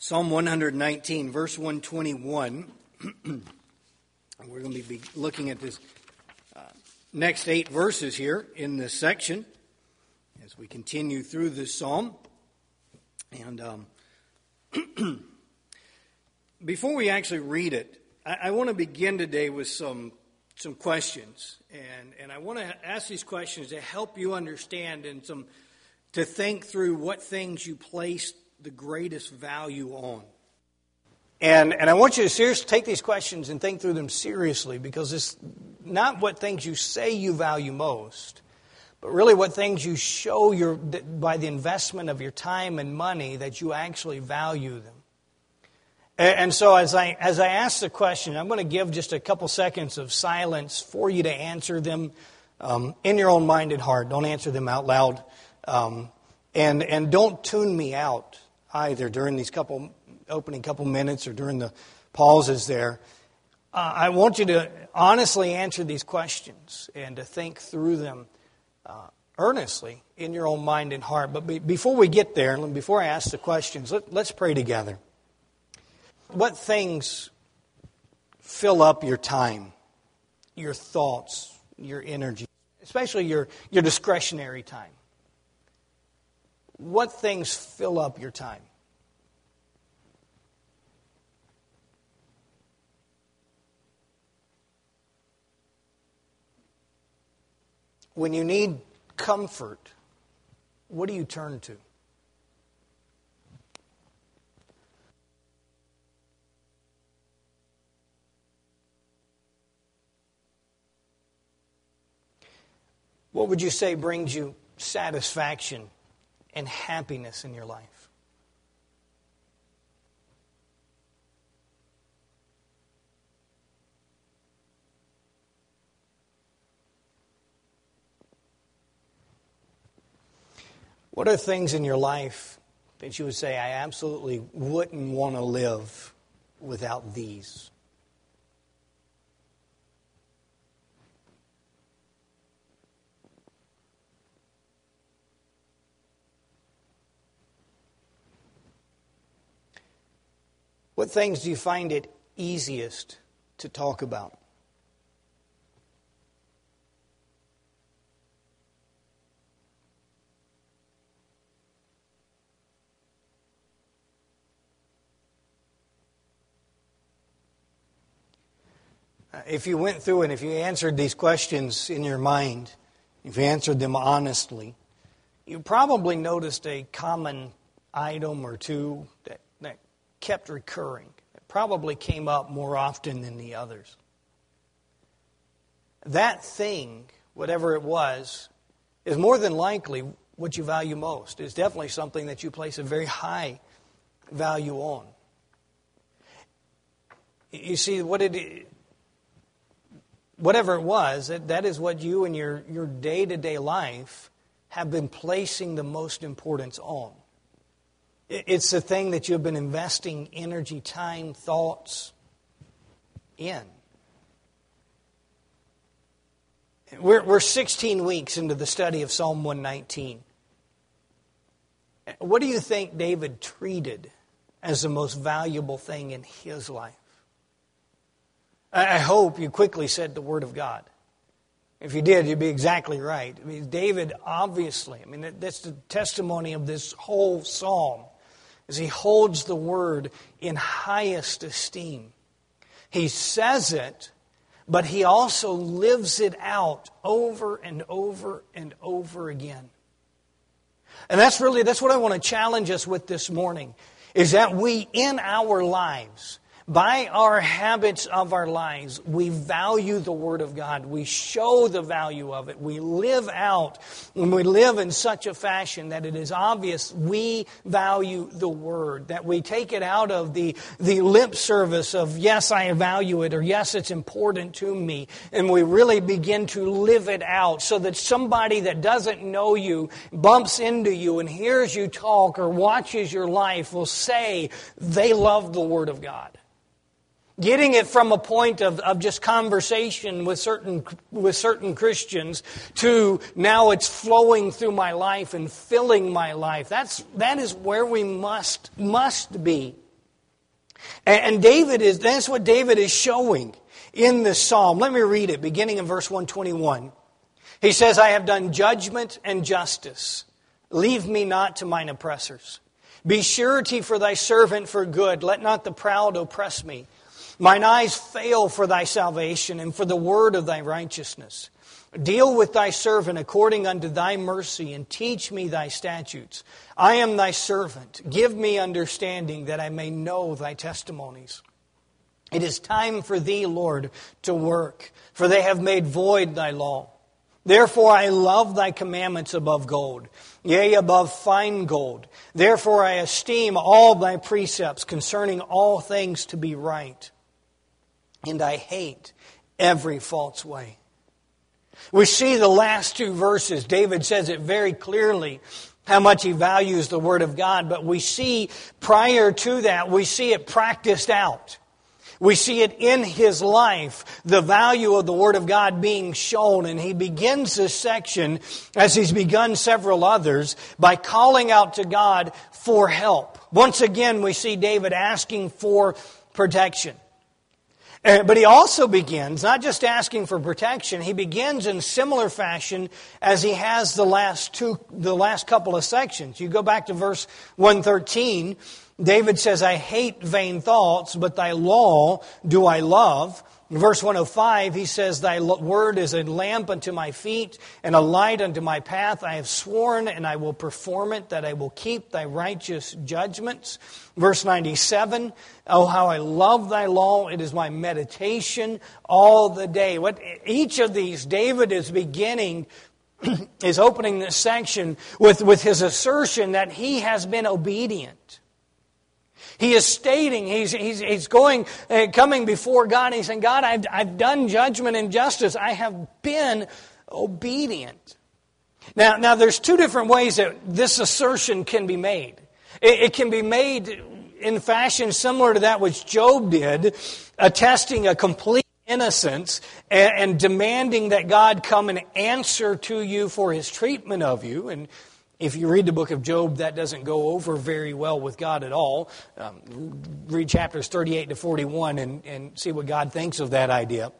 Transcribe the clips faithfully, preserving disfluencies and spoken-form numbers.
Psalm one nineteen, verse one twenty-one. We're going to be looking at this uh, next eight verses here in this section as we continue through this psalm. And um, before we actually read it, I, I want to begin today with some some questions, and and I want to ask these questions to help you understand and some to think through what things you place the greatest value on. And and I want you to seriously take these questions and think through them seriously, because it's not what things you say you value most, but really what things you show your by the investment of your time and money that you actually value them. And, and so as I as I ask the question, I'm going to give just a couple seconds of silence for you to answer them um, in your own mind and heart. Don't answer them out loud, um, and and don't tune me out either during these couple opening couple minutes or during the pauses there. Uh, I want you to honestly answer these questions and to think through them uh, earnestly in your own mind and heart. But be, before we get there, and before I ask the questions, let, let's pray together. What things fill up your time, your thoughts, your energy, especially your, your discretionary time? What things fill up your time? When you need comfort, what do you turn to? What would you say brings you satisfaction and happiness in your life? What are things in your life that you would say, I absolutely wouldn't want to live without these? What things do you find it easiest to talk about? If you went through and if you answered these questions in your mind, if you answered them honestly, you probably noticed a common item or two that, that kept recurring. It probably came up more often than the others. That thing, whatever it was, is more than likely what you value most. It's definitely something that you place a very high value on. You see, what it Whatever it was, that is what you in your, your day-to-day life have been placing the most importance on. It's the thing that you've been investing energy, time, thoughts in. We're, we're sixteen weeks into the study of Psalm one nineteen. What do you think David treated as the most valuable thing in his life? I hope you quickly said the Word of God. If you did, you'd be exactly right. I mean, David obviously, I mean, that's the testimony of this whole psalm, is he holds the Word in highest esteem. He says it, but he also lives it out over and over and over again. And that's really, that's what I want to challenge us with this morning, is that we, in our lives, by our habits of our lives, we value the Word of God. We show the value of it. We live out, and we live in such a fashion that it is obvious we value the Word. That we take it out of the, the lip service of, yes, I value it, or yes, it's important to me. And we really begin to live it out so that somebody that doesn't know you bumps into you and hears you talk or watches your life will say they love the Word of God. Getting it from a point of, of just conversation with certain with certain Christians to now it's flowing through my life and filling my life. That's that is where we must must be And David is, that's what David is showing in this psalm. Let me read it, beginning in verse one twenty-one. He says, I have done judgment and justice. Leave me not to mine oppressors. Be surety for thy servant for good. Let not the proud oppress me. Mine eyes fail for thy salvation and for the word of thy righteousness. Deal with thy servant according unto thy mercy, and teach me thy statutes. I am thy servant. Give me understanding that I may know thy testimonies. It is time for thee, Lord, to work, for they have made void thy law. Therefore I love thy commandments above gold, yea, above fine gold. Therefore I esteem all thy precepts concerning all things to be right. And I hate every false way. We see the last two verses. David says it very clearly how much he values the Word of God. But we see prior to that, we see it practiced out. We see it in his life, the value of the Word of God being shown. And he begins this section, as he's begun several others, by calling out to God for help. Once again, we see David asking for protection. But he also begins, not just asking for protection, he begins in similar fashion as he has the last two, the last couple of sections. You go back to verse one thirteen, David says, I hate vain thoughts, but thy law do I love. In verse one oh five, he says, thy word is a lamp unto my feet and a light unto my path. I have sworn and I will perform it, that I will keep thy righteous judgments. Verse ninety-seven, oh, how I love thy law. It is my meditation all the day. What each of these, David is beginning, is opening this section with, with his assertion that he has been obedient. He is stating, he's, he's, he's going, uh, coming before God, and he's saying, God, I've, I've done judgment and justice. I have been obedient. Now, now there's two different ways that this assertion can be made. It, it can be made in fashion similar to that which Job did, attesting a complete innocence and, and demanding that God come and answer to you for his treatment of you. And if you read the book of Job, that doesn't go over very well with God at all. Um, read chapters thirty-eight to forty-one and, and see what God thinks of that idea.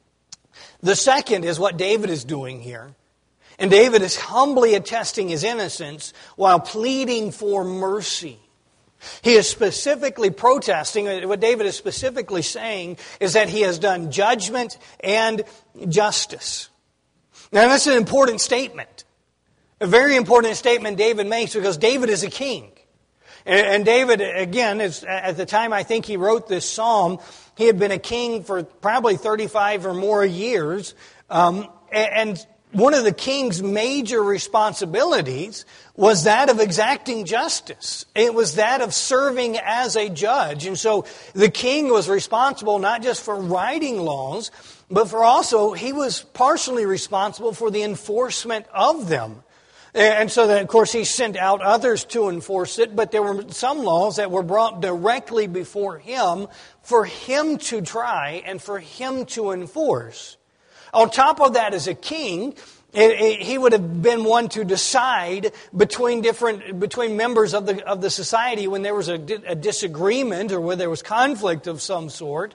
The second is what David is doing here. And David is humbly attesting his innocence while pleading for mercy. He is specifically protesting, what David is specifically saying is that he has done judgment and justice. Now that's an important statement. A very important statement David makes, because David is a king. And David, again, is, at the time I think he wrote this psalm, he had been a king for probably thirty-five or more years. Um, and one of the king's major responsibilities was that of exacting justice. It was that of serving as a judge. And so the king was responsible not just for writing laws, but for also, he was partially responsible for the enforcement of them. And so then, of course, he sent out others to enforce it, but there were some laws that were brought directly before him for him to try and for him to enforce. On top of that, as a king, he would have been one to decide between different between members of the of the society when there was a, a disagreement or where there was conflict of some sort.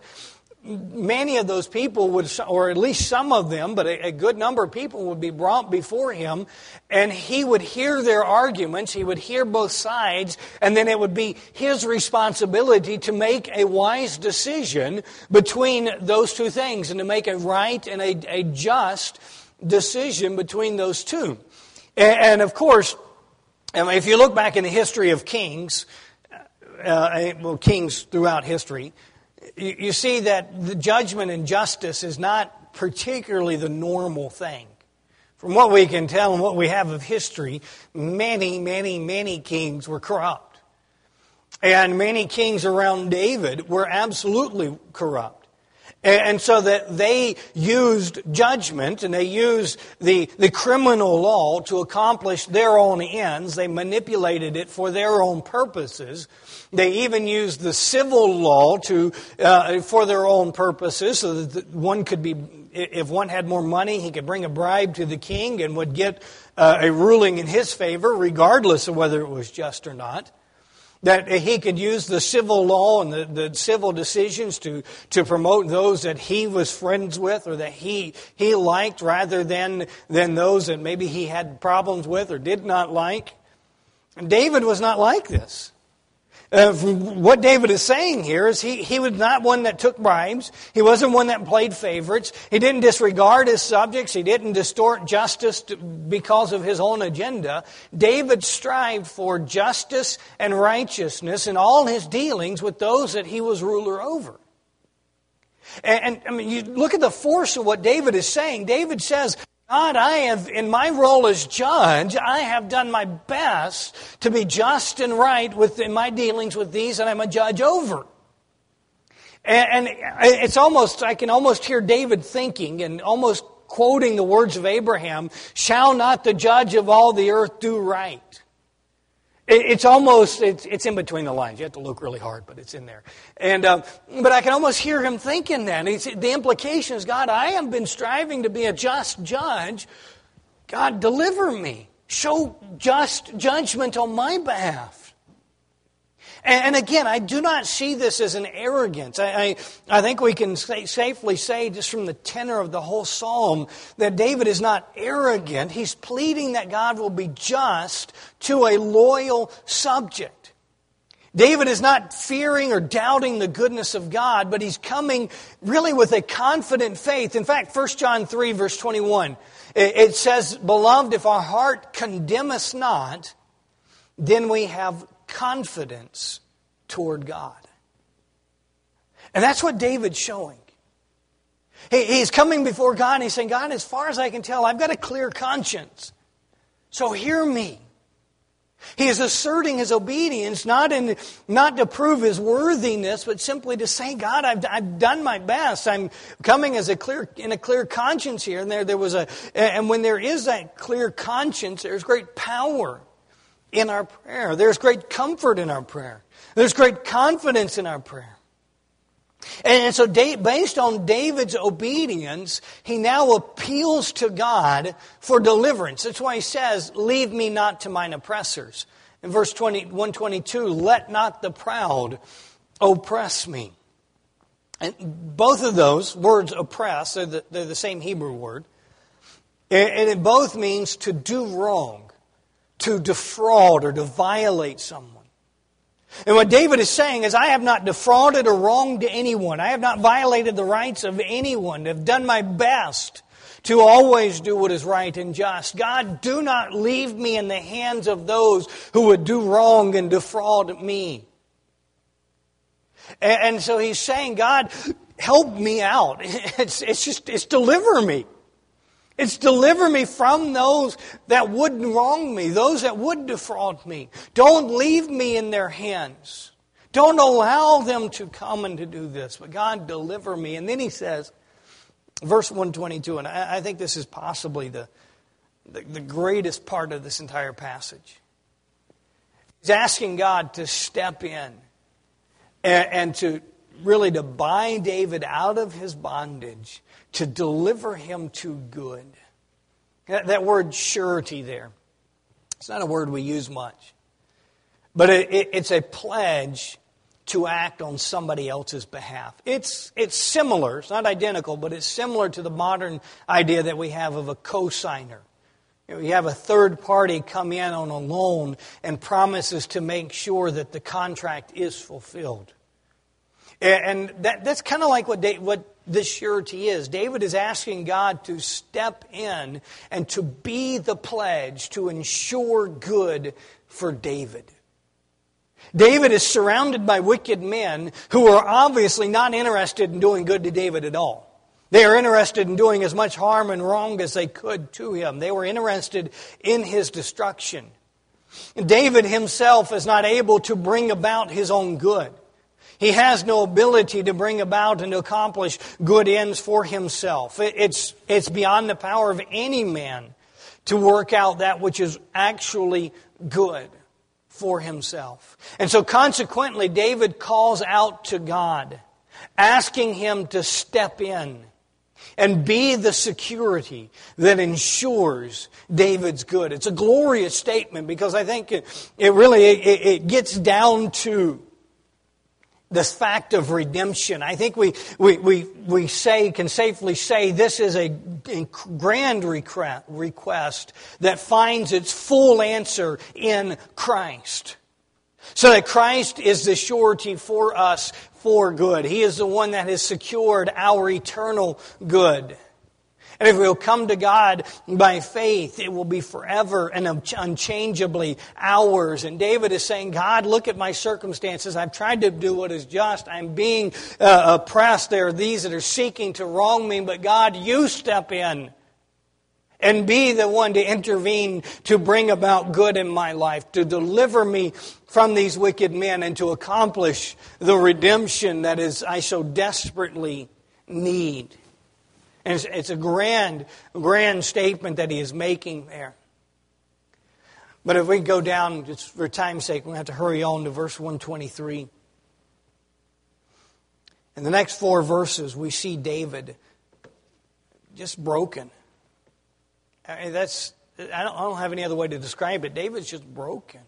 Many of those people would, or at least some of them, but a, a good number of people would be brought before him, and he would hear their arguments, he would hear both sides, and then it would be his responsibility to make a wise decision between those two things, and to make a right and a, a just decision between those two. And, and of course, if you look back in the history of kings, uh, well, kings throughout history, you see that the judgment and justice is not particularly the normal thing. From what we can tell and what we have of history, many, many, many kings were corrupt. And many kings around David were absolutely corrupt. And so that they used judgment and they used the, the criminal law to accomplish their own ends. They manipulated it for their own purposes. They even used the civil law to uh, for their own purposes, so that one could be, if one had more money, he could bring a bribe to the king and would get uh, a ruling in his favor, regardless of whether it was just or not. that he could use the civil law and the, the civil decisions to, to promote those that he was friends with or that he he liked rather than, than those that maybe he had problems with or did not like. And David was not like this. Uh, what David is saying here is he, he was not one that took bribes. He wasn't one that played favorites. He didn't disregard his subjects. He didn't distort justice to, because of his own agenda. David strived for justice and righteousness in all his dealings with those that he was ruler over. And, and I mean, you look at the force of what David is saying. David says, God, I have, in my role as judge, I have done my best to be just and right with in my dealings with these that I'm a judge over. And, and it's almost, I can almost hear David thinking and almost quoting the words of Abraham, shall not the judge of all the earth do right? It's almost, it's, it's in between the lines. You have to look really hard, but it's in there. And uh, But I can almost hear him thinking that. He's, the implication is, God, I have been striving to be a just judge. God, deliver me. Show just judgment on my behalf. And, and again, I do not see this as an arrogance. I, I, I think we can say, safely say, just from the tenor of the whole psalm, that David is not arrogant. He's pleading that God will be just to a loyal subject. David is not fearing or doubting the goodness of God, but he's coming really with a confident faith. In fact, First John three, verse twenty-one, it says, Beloved, if our heart condemn us not, then we have confidence toward God. And that's what David's showing. He, he's coming before God and he's saying, God, as far as I can tell, I've got a clear conscience. So hear me. He is asserting his obedience, not in not to prove his worthiness, but simply to say, God, I've, I've done my best. I'm coming as a clear in a clear conscience here. And there, there was a, and when there is that clear conscience, there's great power in our prayer. There's great comfort in our prayer. There's great confidence in our prayer. And so based on David's obedience, he now appeals to God for deliverance. That's why he says, leave me not to mine oppressors. In verse one twenty-two, let not the proud oppress me. And both of those words, oppress, they're the, they're the same Hebrew word. And it both means to do wrong, to defraud or to violate someone. And what David is saying is, I have not defrauded or wronged anyone. I have not violated the rights of anyone. I've done my best to always do what is right and just. God, do not leave me in the hands of those who would do wrong and defraud me. And, and so he's saying, God, help me out. It's, it's just, it's deliver me. It's deliver me from those that would wrong me, those that would defraud me. Don't leave me in their hands. Don't allow them to come and to do this. But God, deliver me. And then he says, verse one twenty-two, and I, I think this is possibly the, the, the greatest part of this entire passage. He's asking God to step in and, and to really to buy David out of his bondage, to deliver him to good. That, that word surety there, it's not a word we use much. But it, it, it's a pledge to act on somebody else's behalf. It's, it's similar, it's not identical, but it's similar to the modern idea that we have of a cosigner. You know, you have a third party come in on a loan and promises to make sure that the contract is fulfilled. And that, that's kind of like what, David, what this surety is. David is asking God to step in and to be the pledge to ensure good for David. David is surrounded by wicked men who are obviously not interested in doing good to David at all. They are interested in doing as much harm and wrong as they could to him. They were interested in his destruction. David himself is not able to bring about his own good. He has no ability to bring about and to accomplish good ends for himself. It's, it's beyond the power of any man to work out that which is actually good for himself. And so consequently, David calls out to God, asking him to step in and be the security that ensures David's good. It's a glorious statement because I think it, it really it, it gets down to this fact of redemption. I think we we we we say can safely say this is a grand request that finds its full answer in Christ. So that Christ is the surety for us for good. He is the one that has secured our eternal good. And if we'll come to God by faith, it will be forever and unchangeably ours. And David is saying, God, look at my circumstances. I've tried to do what is just. I'm being uh, oppressed. There are these that are seeking to wrong me. But God, you step in and be the one to intervene to bring about good in my life, to deliver me from these wicked men and to accomplish the redemption that is I so desperately need. And it's, it's a grand, grand statement that he is making there. But if we go down, just for time's sake, we're going to have to hurry on to verse one twenty-three. In the next four verses, we see David just broken. I mean, that's I don't, I don't have any other way to describe it. David's just broken.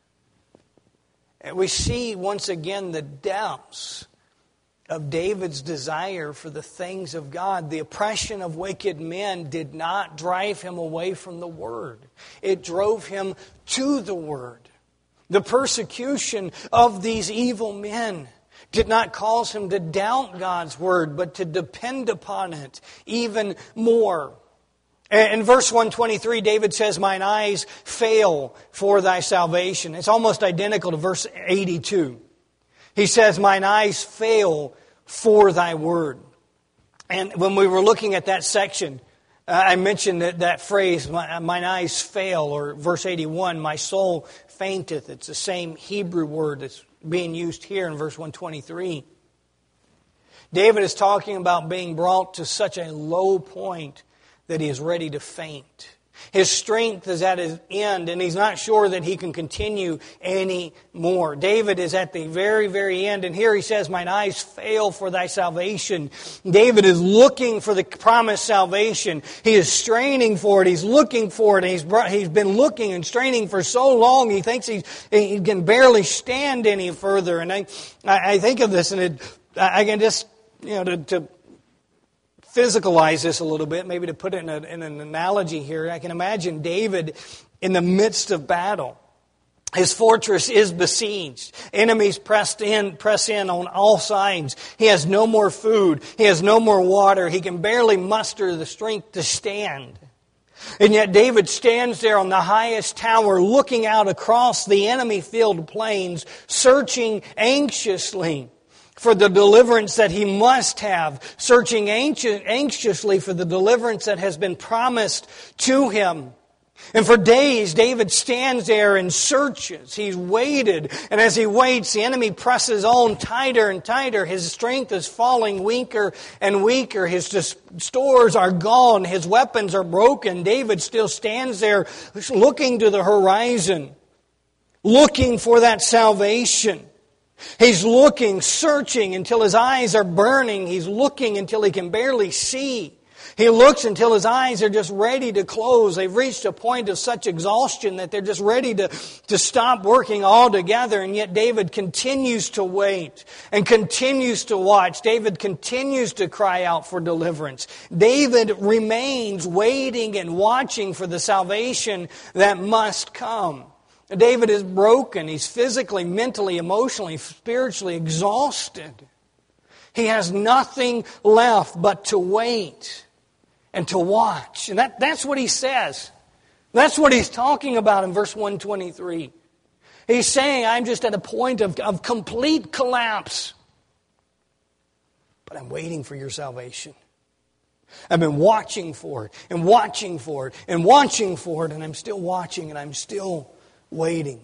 And we see once again the depths of David's desire for the things of God. The oppression of wicked men did not drive him away from the Word. It drove him to the Word. The persecution of these evil men did not cause him to doubt God's Word, but to depend upon it even more. In verse one twenty-three, David says, mine eyes fail for thy salvation. It's almost identical to verse eighty-two. He says, mine eyes fail for thy word. And when we were looking at that section, uh, I mentioned that, that phrase, mine eyes fail, or verse eighty-one, my soul fainteth. It's the same Hebrew word that's being used here in verse one twenty-three. David is talking about being brought to such a low point that he is ready to faint. His strength is at his end, and he's not sure that he can continue anymore. David is at the very, very end, and here he says, mine eyes fail for thy salvation. David is looking for the promised salvation. He is straining for it. He's looking for it, and he's, brought, he's been looking and straining for so long, he thinks he's, he can barely stand any further. And I, I think of this, and it, I can just, you know, to... to physicalize this a little bit, maybe to put it in, a, in an analogy here. I can imagine David in the midst of battle. His fortress is besieged. Enemies pressed in, press in on all sides. He has no more food. He has no more water. He can barely muster the strength to stand. And yet David stands there on the highest tower, looking out across the enemy-filled plains, searching anxiously for the deliverance that he must have, searching anxiously for the deliverance that has been promised to him. And for days, David stands there and searches. He's waited, and as he waits, the enemy presses on tighter and tighter. His strength is falling weaker and weaker. His stores are gone. His weapons are broken. David still stands there looking to the horizon, looking for that salvation. He's looking, searching until his eyes are burning. He's looking until he can barely see. He looks until his eyes are just ready to close. They've reached a point of such exhaustion that they're just ready to, to stop working altogether. And yet David continues to wait and continues to watch. David continues to cry out for deliverance. David remains waiting and watching for the salvation that must come. David is broken. He's physically, mentally, emotionally, spiritually exhausted. He has nothing left but to wait and to watch. And that, that's what he says. That's what he's talking about in verse one twenty-three. He's saying, I'm just at a point of, of complete collapse. But I'm waiting for your salvation. I've been watching for it and watching for it and watching for it. And I'm still watching and I'm still waiting.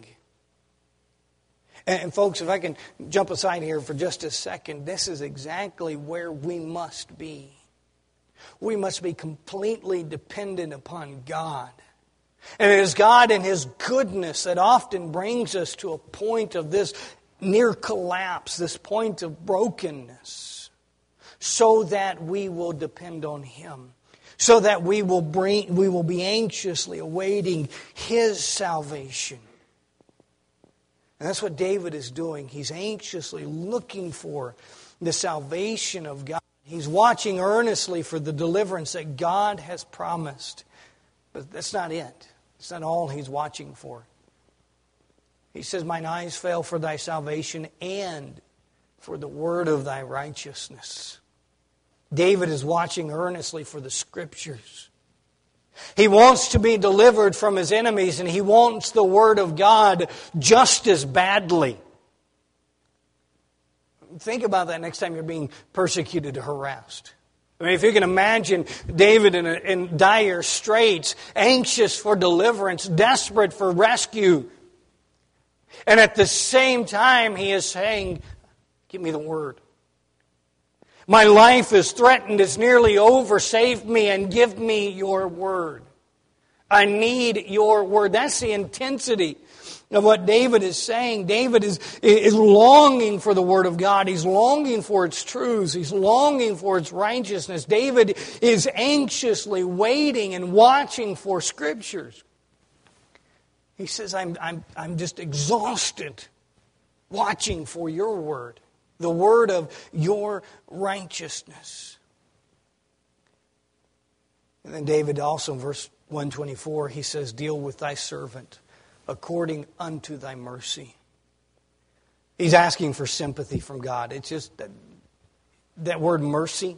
And, and folks, if I can jump aside here for just a second, this is exactly where we must be. We must be completely dependent upon God. And it is God and His goodness that often brings us to a point of this near collapse, this point of brokenness. so that we will depend on Him, so that we will bring, we will be anxiously awaiting His salvation. And that's what David is doing. He's anxiously looking for the salvation of God. He's watching earnestly for the deliverance that God has promised. But that's not it. It's not all he's watching for. He says, mine eyes fail for thy salvation and for the word of thy righteousness. David is watching earnestly for the Scriptures. He wants to be delivered from his enemies, and he wants the Word of God just as badly. Think about that next time you're being persecuted or harassed. I mean, if you can imagine David in, a, in dire straits, anxious for deliverance, desperate for rescue. And at the same time, he is saying, give me the Word. My life is threatened. It's nearly over. Save me and give me your Word. I need your Word. That's the intensity of what David is saying. David is, is longing for the Word of God. He's longing for its truths. He's longing for its righteousness. David is anxiously waiting and watching for Scriptures. He says, I'm, I'm, I'm just exhausted watching for your Word. The word of your righteousness. And then David also in verse one twenty-four, he says, deal with thy servant according unto thy mercy. He's asking for sympathy from God. It's just that, that word mercy.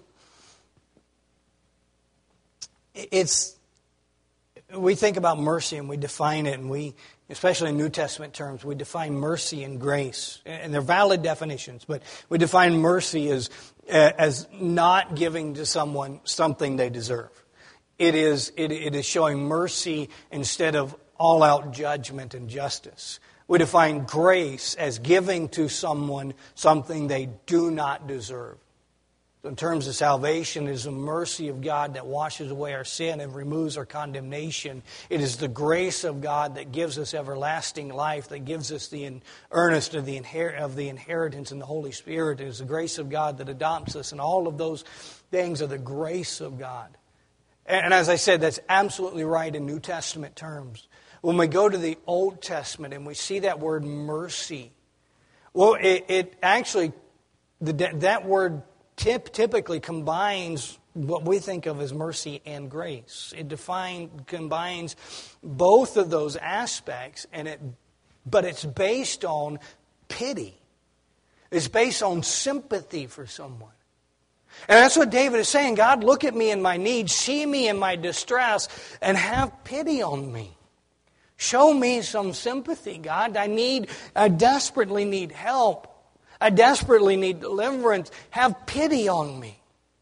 It's, we think about mercy and we define it, and we, especially in New Testament terms, we define mercy and grace. And they're valid definitions, but we define mercy as, as not giving to someone something they deserve. It is, it, it is showing mercy instead of all-out judgment and justice. We define grace as giving to someone something they do not deserve. In terms of salvation, it is the mercy of God that washes away our sin and removes our condemnation. It is the grace of God that gives us everlasting life, that gives us the earnest of the, inher- of the inheritance in the Holy Spirit. It is the grace of God that adopts us, and all of those things are the grace of God. And, and as I said, that's absolutely right in New Testament terms. When we go to the Old Testament and we see that word mercy, well, it, it actually, the, that word Tip, typically combines what we think of as mercy and grace. It define, combines both of those aspects, and it, but it's based on pity. It's based on sympathy for someone. And that's what David is saying. God, look at me in my need, see me in my distress, and have pity on me. Show me some sympathy, God. I need, I desperately need help. I desperately need deliverance. Have pity on me.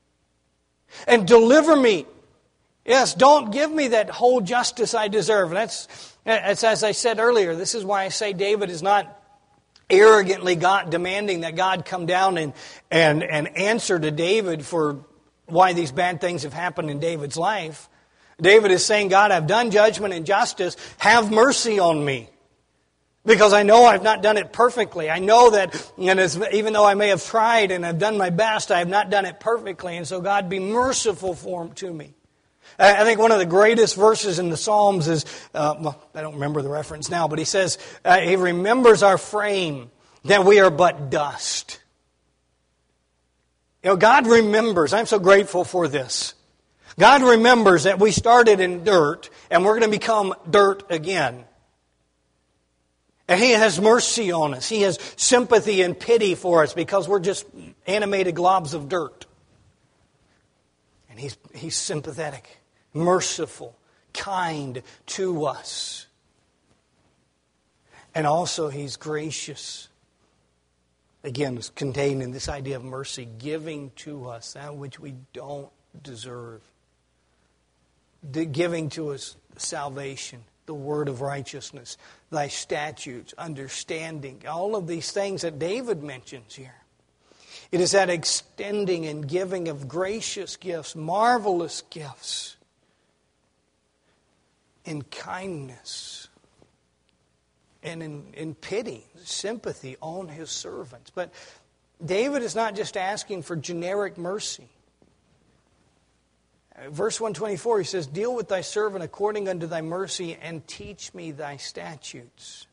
And deliver me. Yes, don't give me that whole justice I deserve. And that's, that's as I said earlier, this is why I say David is not arrogantly God, demanding that God come down and, and, and answer to David for why these bad things have happened in David's life. David is saying, God, I've done judgment and justice. Have mercy on me. Because I know I've not done it perfectly. I know that, and as, even though I may have tried and I've done my best, I have not done it perfectly. And so God, be merciful for to me. I think one of the greatest verses in the Psalms is, uh, well, I don't remember the reference now, but he says, uh, he remembers our frame, that we are but dust. You know, God remembers. I'm so grateful for this. God remembers that we started in dirt and we're going to become dirt again. And He has mercy on us. He has sympathy and pity for us because we're just animated globs of dirt. And He's, he's sympathetic, merciful, kind to us. And also He's gracious. Again, it's contained in this idea of mercy, giving to us that which we don't deserve. Giving to us salvation, the word of righteousness, thy statutes, understanding, all of these things that David mentions here. It is that extending and giving of gracious gifts, marvelous gifts, in kindness and in, in pity, sympathy on His servants. But David is not just asking for generic mercy. Verse one twenty-four, he says, "Deal with thy servant according unto thy mercy, and teach me thy statutes."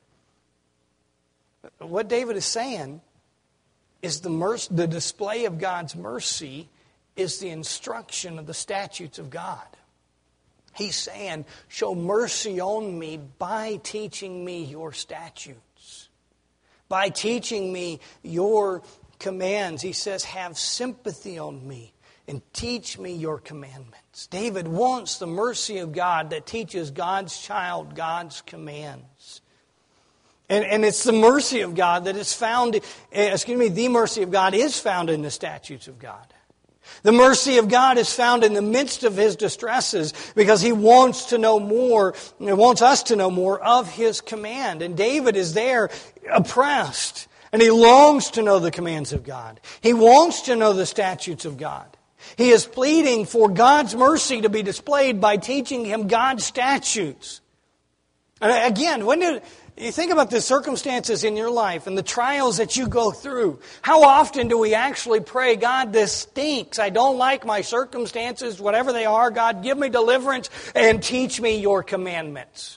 What David is saying is the mercy, the display of God's mercy is the instruction of the statutes of God. He's saying, show mercy on me by teaching me your statutes. By teaching me your commands. He says, have sympathy on me and teach me your commandments. David wants the mercy of God that teaches God's child God's commands. And, and it's the mercy of God that is found, excuse me, the mercy of God is found in the statutes of God. The mercy of God is found in the midst of His distresses because He wants to know more, He wants us to know more of His command. And David is there oppressed, and he longs to know the commands of God. He wants to know the statutes of God. He is pleading for God's mercy to be displayed by teaching him God's statutes. And again, when do you think about the circumstances in your life and the trials that you go through? How often do we actually pray, God, this stinks. I don't like my circumstances, whatever they are. God, give me deliverance and teach me your commandments.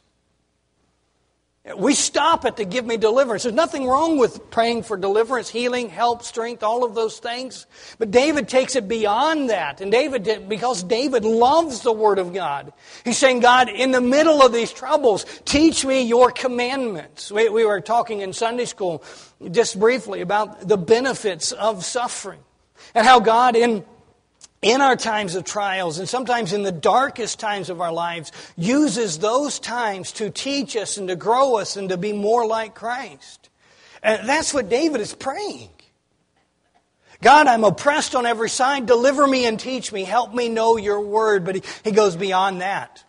We stop at the give me deliverance. There's nothing wrong with praying for deliverance, healing, help, strength, all of those things. But David takes it beyond that. And David, did, because David loves the Word of God, he's saying, God, in the middle of these troubles, teach me your commandments. We, we were talking in Sunday school just briefly about the benefits of suffering and how God in in our times of trials, and sometimes in the darkest times of our lives, uses those times to teach us and to grow us and to be more like Christ. And that's what David is praying. God, I'm oppressed on every side. Deliver me and teach me. Help me know your word. But he, he goes beyond that.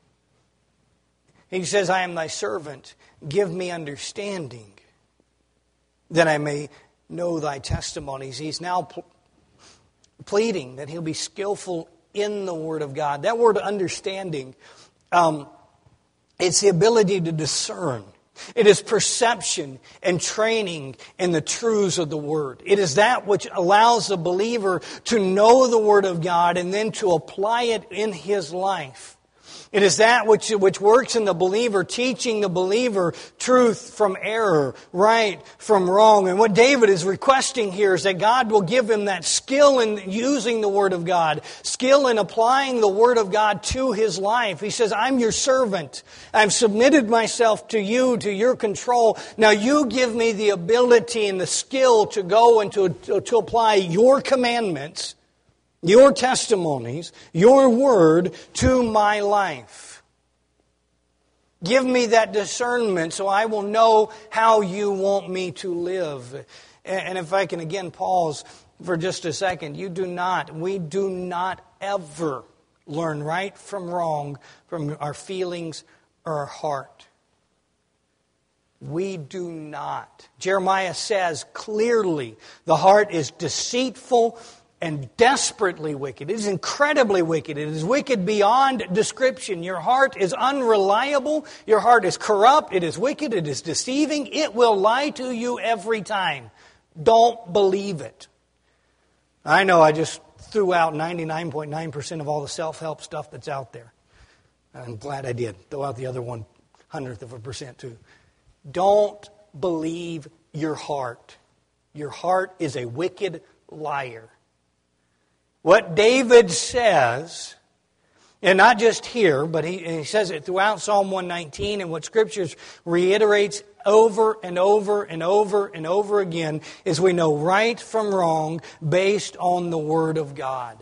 He says, I am thy servant. Give me understanding that I may know thy testimonies. He's now pl- pleading that he'll be skillful in the Word of God. That word understanding, um, it's the ability to discern. It is perception and training in the truths of the Word. It is that which allows the believer to know the Word of God and then to apply it in his life. It is that which, which works in the believer, teaching the believer truth from error, right from wrong. And what David is requesting here is that God will give him that skill in using the Word of God, skill in applying the Word of God to his life. He says, I'm your servant. I've submitted myself to you, to your control. Now you give me the ability and the skill to go and to, to, to apply your commandments, your testimonies, your word to my life. Give me that discernment so I will know how you want me to live. And if I can again pause for just a second, you do not, we do not ever learn right from wrong from our feelings or our heart. We do not. Jeremiah says clearly, the heart is deceitful and desperately wicked. It is incredibly wicked. It is wicked beyond description. Your heart is unreliable. Your heart is corrupt. It is wicked. It is deceiving. It will lie to you every time. Don't believe it. I know I just threw out ninety-nine point nine percent of all the self-help stuff that's out there. I'm glad I did. Throw out the other one hundredth of a percent too. Don't believe your heart. Your heart is a wicked liar. What David says, and not just here, but he, he says it throughout Psalm one nineteen, and what Scriptures reiterates over and over and over and over again, is we know right from wrong based on the Word of God.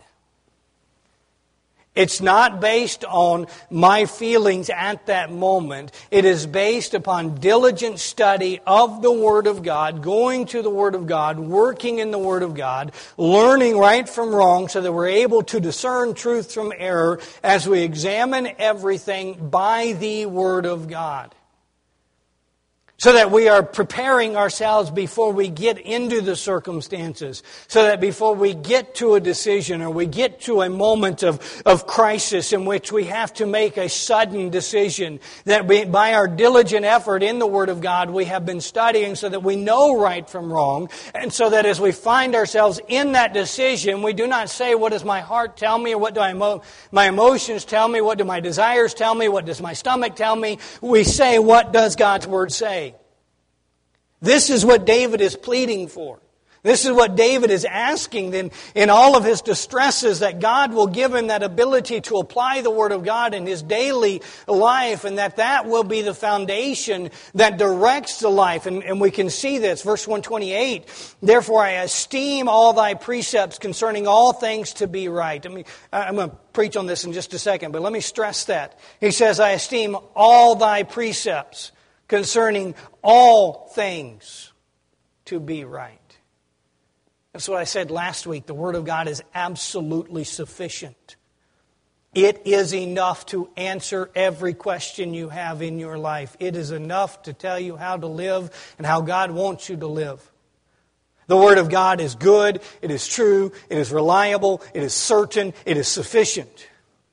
It's not based on my feelings at that moment. It is based upon diligent study of the Word of God, going to the Word of God, working in the Word of God, learning right from wrong so that we're able to discern truth from error as we examine everything by the Word of God. So that we are preparing ourselves before we get into the circumstances. So that before we get to a decision or we get to a moment of, of crisis in which we have to make a sudden decision, that we, by our diligent effort in the Word of God we have been studying so that we know right from wrong. And so that as we find ourselves in that decision, we do not say, what does my heart tell me or what do I emo- my emotions tell me? What do my desires tell me? What does my stomach tell me? We say, what does God's Word say? This is what David is pleading for. This is what David is asking in, in all of his distresses, that God will give him that ability to apply the Word of God in his daily life, and that that will be the foundation that directs the life. And, and we can see this, verse one twenty-eight, therefore I esteem all thy precepts concerning all things to be right. I mean, I'm going to preach on this in just a second, but let me stress that. He says, I esteem all thy precepts concerning all things to be right. That's what I said last week. The Word of God is absolutely sufficient. It is enough to answer every question you have in your life. It is enough to tell you how to live and how God wants you to live. The Word of God is good, it is true, it is reliable, it is certain, it is sufficient.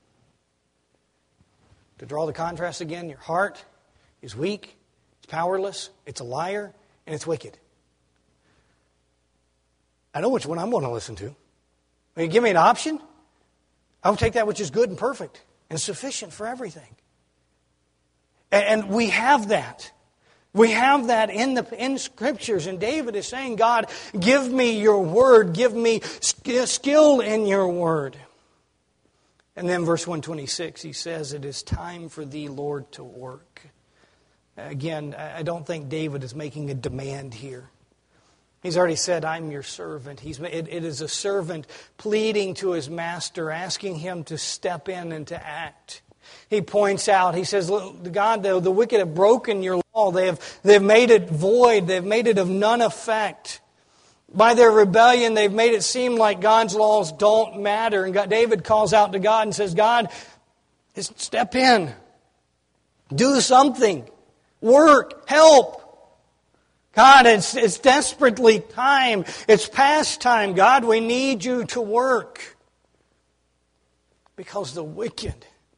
To draw the contrast again, your heart is weak, powerless, it's a liar, and it's wicked. I know which one I'm going to listen to. When you give me an option, I will take that which is good and perfect and sufficient for everything. And we have that. We have that in the in Scriptures. And David is saying, God, give me your word. Give me skill in your word. And then verse one twenty-six, he says, it is time for thee, Lord, to work. Again, I don't think David is making a demand here. He's already said, I'm your servant. He's, it, it is a servant pleading to his master, asking him to step in and to act. He points out, he says, God, the, the wicked have broken your law. They have, they've made it void. They've made it of none effect. By their rebellion, they've made it seem like God's laws don't matter. And God, David calls out to God and says, God, step in. Do something. Work, help. God, it's, it's desperately time. It's past time. God, we need you to work. Because the wicked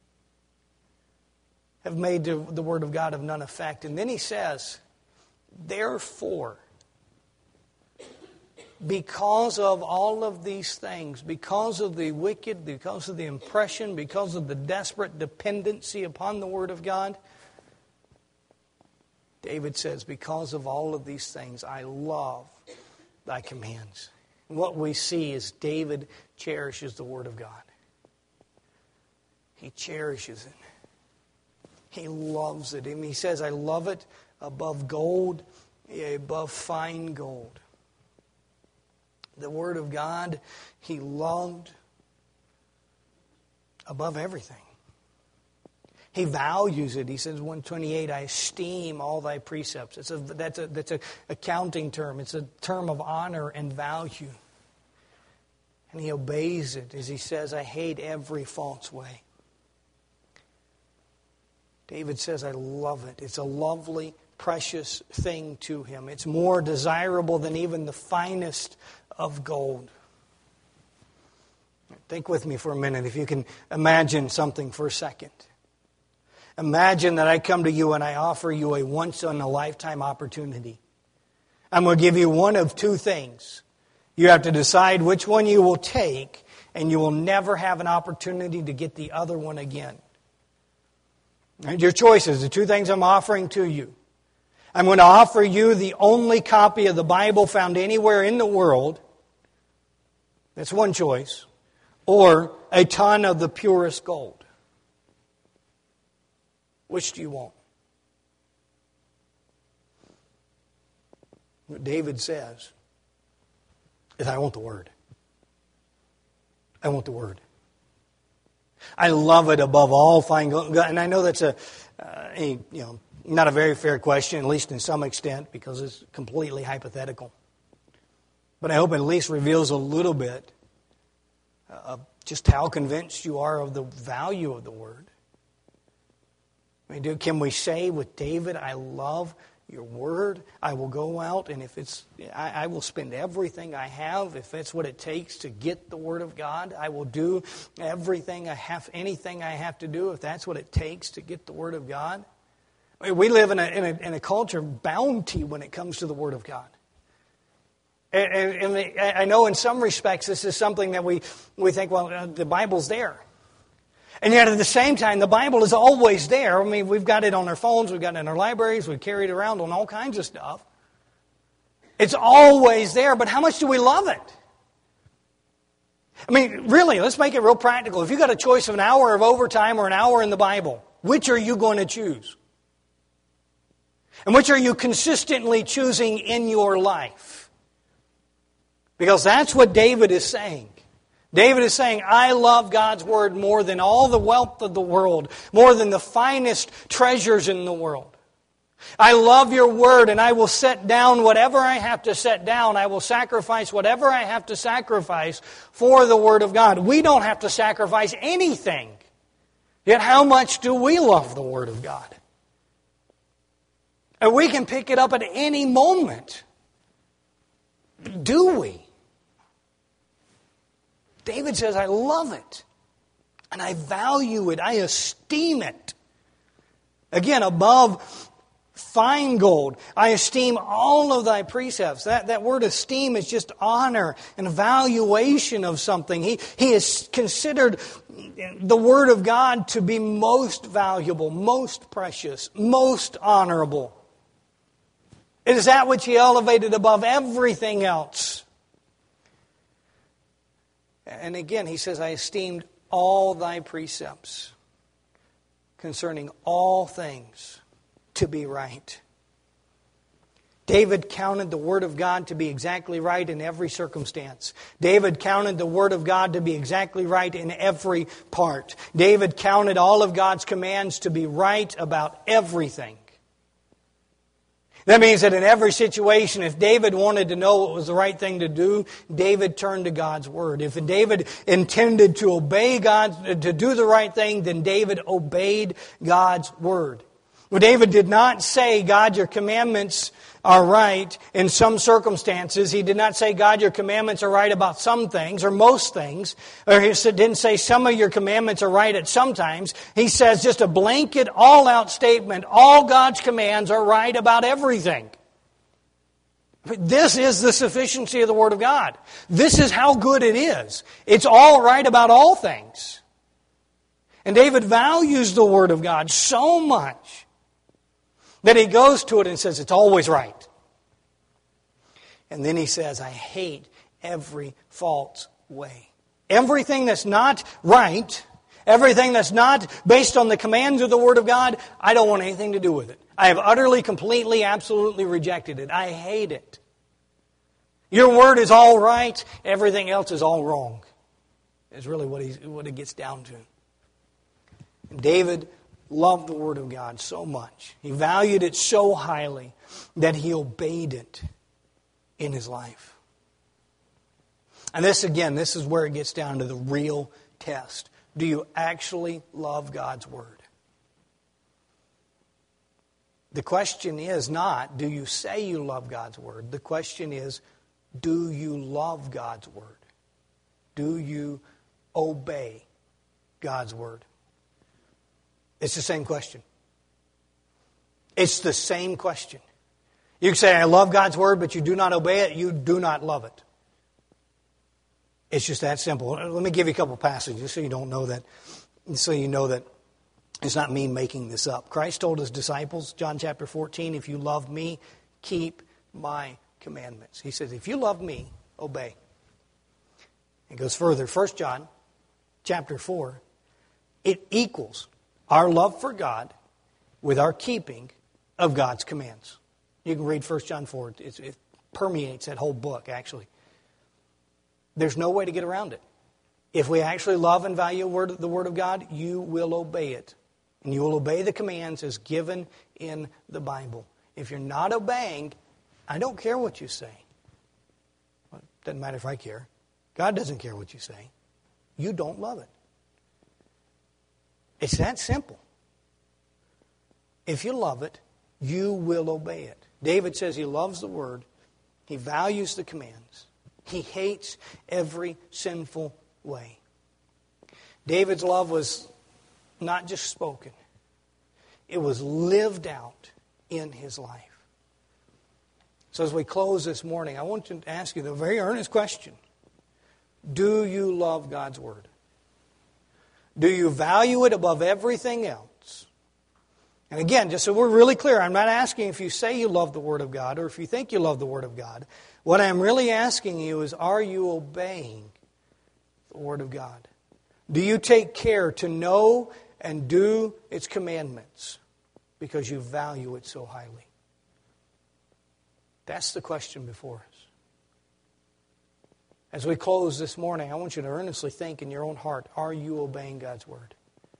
have made the, the Word of God of none effect. And then he says, therefore, because of all of these things, because of the wicked, because of the impression, because of the desperate dependency upon the Word of God, David says, because of all of these things, I love thy commands. And what we see is David cherishes the Word of God. He cherishes it. He loves it. And he says, I love it above gold, above fine gold. The Word of God, he loved above everything. He values it. He says, one twenty-eight, I esteem all thy precepts. It's a, that's a, that's a accounting term. It's a term of honor and value. And he obeys it as he says, I hate every false way. David says, I love it. It's a lovely, precious thing to him. It's more desirable than even the finest of gold. Think with me for a minute, if you can imagine something for a second. Imagine that I come to you and I offer you a once-in-a-lifetime opportunity. I'm going to give you one of two things. You have to decide which one you will take, and you will never have an opportunity to get the other one again. Right? Your choices, the two things I'm offering to you. I'm going to offer you the only copy of the Bible found anywhere in the world. That's one choice. Or a ton of the purest gold. Which do you want? What David says is, I want the Word. I want the Word. I love it above all fine gold. And I know that's a, uh, a, you know, not a very fair question, at least in some extent, because it's completely hypothetical. But I hope it at least reveals a little bit of just how convinced you are of the value of the Word. I mean, can we say with David, I love your word. I will go out, and if it's, I, I will spend everything I have. If that's what it takes to get the word of God, I will do everything I have, anything I have to do, if that's what it takes to get the word of God. We live in a, in a, in a culture of bounty when it comes to the word of God. And, and, and I know in some respects this is something that we, we think, well, uh, the Bible's there. And yet at the same time, the Bible is always there. I mean, we've got it on our phones, we've got it in our libraries, we carry it around on all kinds of stuff. It's always there, but how much do we love it? I mean, really, let's make it real practical. If you've got a choice of an hour of overtime or an hour in the Bible, which are you going to choose? And which are you consistently choosing in your life? Because that's what David is saying. David is saying, I love God's Word more than all the wealth of the world, more than the finest treasures in the world. I love your Word, and I will set down whatever I have to set down. I will sacrifice whatever I have to sacrifice for the Word of God. We don't have to sacrifice anything. Yet how much do we love the Word of God? And we can pick it up at any moment. Do we? David says, I love it. And I value it. I esteem it. Again, above fine gold. I esteem all of thy precepts. That, that word esteem is just honor and valuation of something. He, he has considered the Word of God to be most valuable, most precious, most honorable. It is that which he elevated above everything else. And again, he says, I esteemed all thy precepts concerning all things to be right. David counted the Word of God to be exactly right in every circumstance. David counted the Word of God to be exactly right in every part. David counted all of God's commands to be right about everything. That means that in every situation, if David wanted to know what was the right thing to do, David turned to God's Word. If David intended to obey God, to do the right thing, then David obeyed God's Word. Well, David did not say, God, your commandments are right in some circumstances. He did not say, God, your commandments are right about some things or most things. Or he didn't say, some of your commandments are right at some times. He says just a blanket, all-out statement, all God's commands are right about everything. This is the sufficiency of the Word of God. This is how good it is. It's all right about all things. And David values the Word of God so much that he goes to it and says, it's always right. And then he says, I hate every false way. Everything that's not right, everything that's not based on the commands of the Word of God, I don't want anything to do with it. I have utterly, completely, absolutely rejected it. I hate it. Your Word is all right, everything else is all wrong. Is really what, he's, what it gets down to. And David loved the Word of God so much. He valued it so highly that he obeyed it in his life. And this, again, this is where it gets down to the real test. Do you actually love God's Word? The question is not, do you say you love God's Word? The question is, do you love God's Word? Do you obey God's Word? It's the same question. It's the same question. You can say, I love God's Word, but you do not obey it. You do not love it. It's just that simple. Let me give you a couple passages so you don't know that, so you know that it's not me making this up. Christ told His disciples, John chapter fourteen, if you love me, keep my commandments. He says, if you love me, obey. It goes further. First John chapter four, it equals our love for God with our keeping of God's commands. You can read First John four. It, it permeates that whole book, actually. There's no way to get around it. If we actually love and value the Word of God, you will obey it. And you will obey the commands as given in the Bible. If you're not obeying, I don't care what you say. Well, it doesn't matter if I care. God doesn't care what you say. You don't love it. It's that simple. If you love it, you will obey it. David says he loves the Word. He values the commands. He hates every sinful way. David's love was not just spoken. It was lived out in his life. So as we close this morning, I want to ask you the very earnest question. Do you love God's Word? Do you value it above everything else? And again, just so we're really clear, I'm not asking if you say you love the Word of God or if you think you love the Word of God. What I'm really asking you is, are you obeying the Word of God? Do you take care to know and do its commandments because you value it so highly? That's the question before us. As we close this morning, I want you to earnestly think in your own heart, are you obeying God's Word?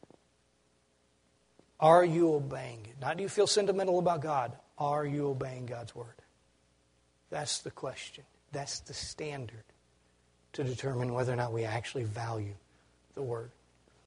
Are you obeying it? Not do you feel sentimental about God. Are you obeying God's Word? That's the question. That's the standard to determine whether or not we actually value the Word.